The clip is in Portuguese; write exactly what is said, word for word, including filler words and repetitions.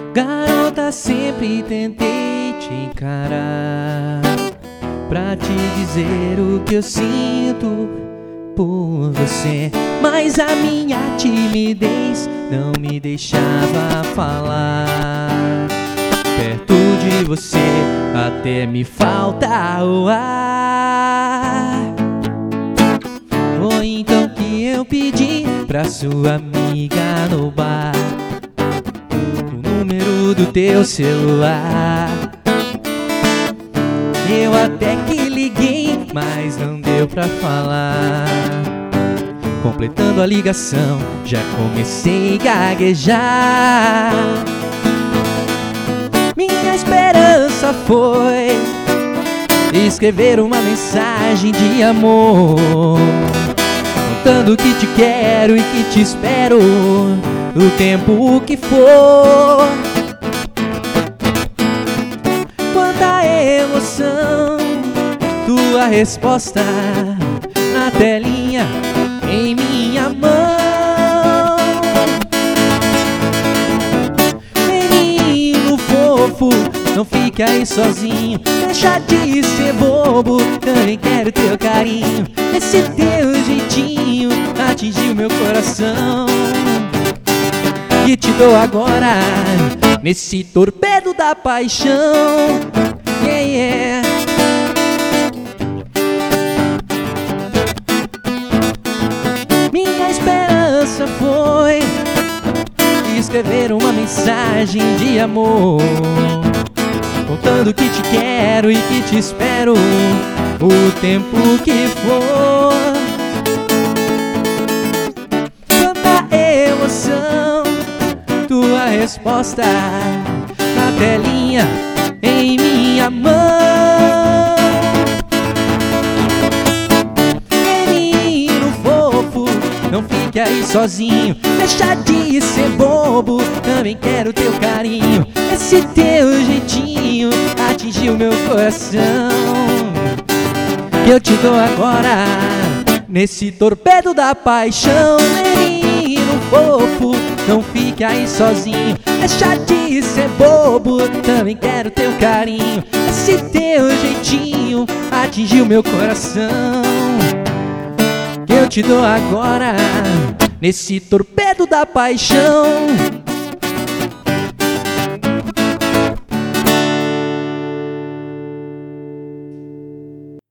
Garota, sempre tentei te encarar pra te dizer o que eu sinto por você, mas a minha timidez não me deixava falar. Perto de você até me falta o ar. Foi então que eu pedi pra sua amiga no bar o número do teu celular. Eu até que liguei, mas não deu pra falar. Completando a ligação, já comecei a gaguejar. Minha esperança foi escrever uma mensagem de amor, contando que te quero e que te espero o tempo que for. Quanta emoção, tua resposta na telinha em minha mão. Menino fofo, não fique aí sozinho, deixa de ser bobo, também quero teu carinho. Esse teu jeitinho atingiu meu coração, que te dou agora nesse torpedo da paixão. Yeah, yeah. Minha esperança foi escrever uma mensagem de amor, contando que te quero e que te espero o tempo que for. Quanta emoção, tua resposta na telinha em minha mão. Menino fofo, não fique aí sozinho, deixa de ser bobo, também quero teu carinho. Esse teu jeitinho atingiu meu coração, que eu te dou agora nesse torpedo da paixão. Menino fofo, não fique aí sozinho, deixa de ser bobo, também quero teu carinho. Esse teu jeitinho atingiu meu coração, que eu te dou agora nesse torpedo da paixão.